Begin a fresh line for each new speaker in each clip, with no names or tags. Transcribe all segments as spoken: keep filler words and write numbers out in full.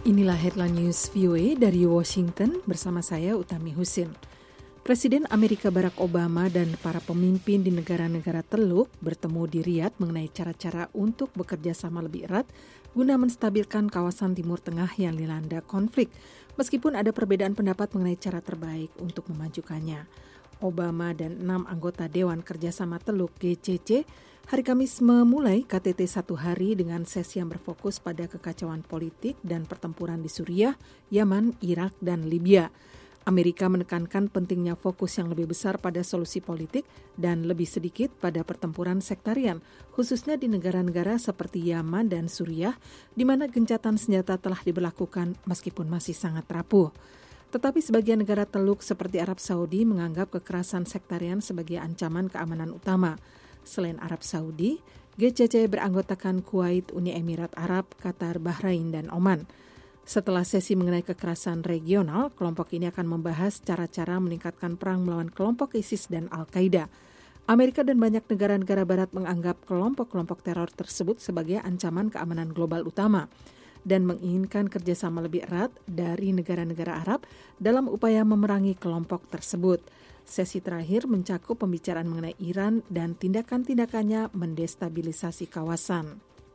Inilah headline news V O A dari Washington bersama saya Utami Husin. Presiden Amerika Barack Obama dan para pemimpin di negara-negara Teluk bertemu di Riyadh mengenai cara-cara untuk bekerja sama lebih erat guna menstabilkan kawasan Timur Tengah yang dilanda konflik, meskipun ada perbedaan pendapat mengenai cara terbaik untuk memajukannya. Obama dan enam anggota Dewan Kerjasama Teluk G C C hari Kamis memulai K T T satu hari dengan sesi yang berfokus pada kekacauan politik dan pertempuran di Suriah, Yaman, Irak, dan Libya. Amerika menekankan pentingnya fokus yang lebih besar pada solusi politik dan lebih sedikit pada pertempuran sektarian, khususnya di negara-negara seperti Yaman dan Suriah, di mana gencatan senjata telah diberlakukan meskipun masih sangat rapuh. Tetapi sebagian negara Teluk seperti Arab Saudi menganggap kekerasan sektarian sebagai ancaman keamanan utama. Selain Arab Saudi, G C C beranggotakan Kuwait, Uni Emirat Arab, Qatar, Bahrain, dan Oman. Setelah sesi mengenai kekerasan regional, kelompok ini akan membahas cara-cara meningkatkan perang melawan kelompok ISIS dan Al-Qaeda. Amerika dan banyak negara-negara barat menganggap kelompok-kelompok teror tersebut sebagai ancaman keamanan global utama dan menginginkan kerjasama lebih erat dari negara-negara Arab dalam upaya memerangi kelompok tersebut. Sesi terakhir mencakup pembicaraan mengenai Iran dan tindakan-tindakannya mendestabilisasi kawasan.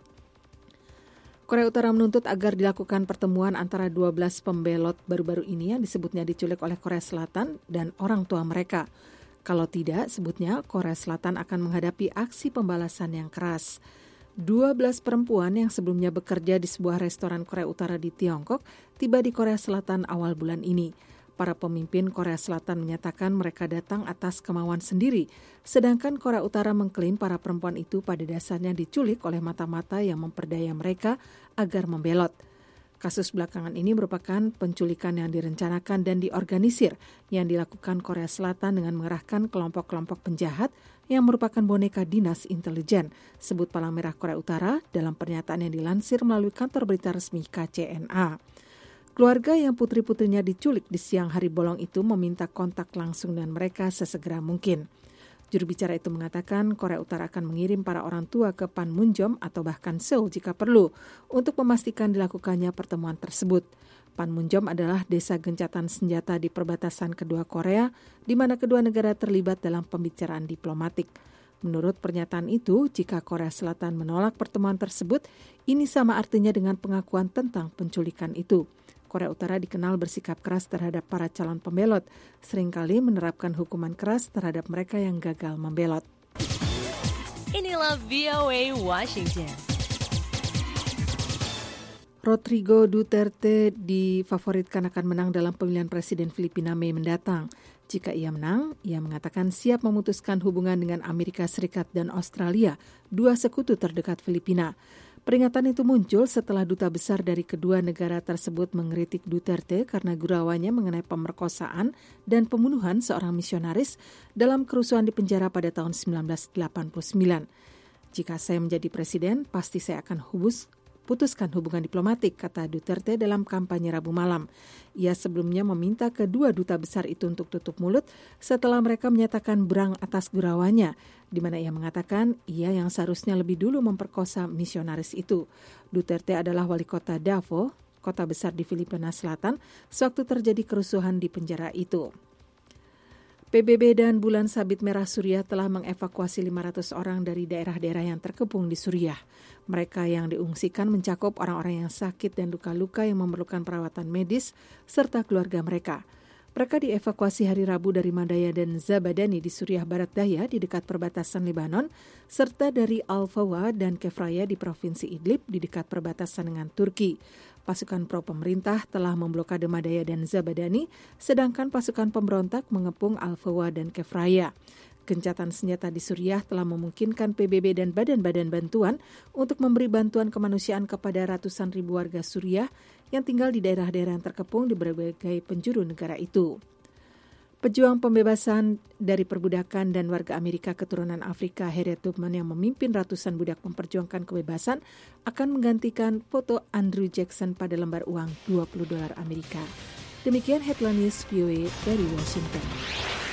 Korea Utara menuntut agar dilakukan pertemuan antara dua belas pembelot baru-baru ini yang disebutnya diculik oleh Korea Selatan dan orang tua mereka. Kalau tidak, sebutnya Korea Selatan akan menghadapi aksi pembalasan yang keras. dua belas perempuan yang sebelumnya bekerja di sebuah restoran Korea Utara di Tiongkok tiba di Korea Selatan awal bulan ini. Para pemimpin Korea Selatan menyatakan mereka datang atas kemauan sendiri, sedangkan Korea Utara mengklaim para perempuan itu pada dasarnya diculik oleh mata-mata yang memperdaya mereka agar membelot. Kasus belakangan ini merupakan penculikan yang direncanakan dan diorganisir yang dilakukan Korea Selatan dengan mengerahkan kelompok-kelompok penjahat yang merupakan boneka dinas intelijen, sebut Palang Merah Korea Utara dalam pernyataan yang dilansir melalui kantor berita resmi K C N A. Keluarga yang putri-putrinya diculik di siang hari bolong itu meminta kontak langsung dengan mereka sesegera mungkin. Juru bicara itu mengatakan Korea Utara akan mengirim para orang tua ke Panmunjom atau bahkan Seoul jika perlu untuk memastikan dilakukannya pertemuan tersebut. Panmunjom adalah desa gencatan senjata di perbatasan kedua Korea, di mana kedua negara terlibat dalam pembicaraan diplomatik. Menurut pernyataan itu, jika Korea Selatan menolak pertemuan tersebut, ini sama artinya dengan pengakuan tentang penculikan itu. Korea Utara dikenal bersikap keras terhadap para calon pembelot, seringkali menerapkan hukuman keras terhadap mereka yang gagal membelot.
Inilah V O A Washington.
Rodrigo Duterte difavoritkan akan menang dalam pemilihan presiden Filipina Mei mendatang. Jika ia menang, ia mengatakan siap memutuskan hubungan dengan Amerika Serikat dan Australia, dua sekutu terdekat Filipina. Peringatan itu muncul setelah duta besar dari kedua negara tersebut mengkritik Duterte karena gurauannya mengenai pemerkosaan dan pembunuhan seorang misionaris dalam kerusuhan di penjara pada tahun sembilan belas delapan puluh sembilan. Jika saya menjadi presiden, pasti saya akan hubus putuskan hubungan diplomatik, kata Duterte dalam kampanye Rabu malam. Ia sebelumnya meminta kedua duta besar itu untuk tutup mulut setelah mereka menyatakan berang atas gurauannya, di mana ia mengatakan ia yang seharusnya lebih dulu memperkosa misionaris itu. Duterte adalah wali kota Davao, kota besar di Filipina Selatan, sewaktu terjadi kerusuhan di penjara itu. P B B dan Bulan Sabit Merah Suriah telah mengevakuasi lima ratus orang dari daerah-daerah yang terkepung di Suriah. Mereka yang diungsikan mencakup orang-orang yang sakit dan luka-luka yang memerlukan perawatan medis serta keluarga mereka. Mereka dievakuasi hari Rabu dari Madaya dan Zabadani di Suriah Barat Daya di dekat perbatasan Lebanon, serta dari Al-Fawa dan Kefraya di Provinsi Idlib di dekat perbatasan dengan Turki. Pasukan pro-pemerintah telah memblokade Madaya dan Zabadani, sedangkan pasukan pemberontak mengepung Al-Fawa dan Kefraya. Gencatan senjata di Suriah telah memungkinkan P B B dan badan-badan bantuan untuk memberi bantuan kemanusiaan kepada ratusan ribu warga Suriah yang tinggal di daerah-daerah yang terkepung di berbagai penjuru negara itu. Pejuang pembebasan dari perbudakan dan warga Amerika keturunan Afrika Harriet Tubman yang memimpin ratusan budak memperjuangkan kebebasan akan menggantikan foto Andrew Jackson pada lembar uang dua puluh dolar Amerika. Demikian headline news V O A dari Washington.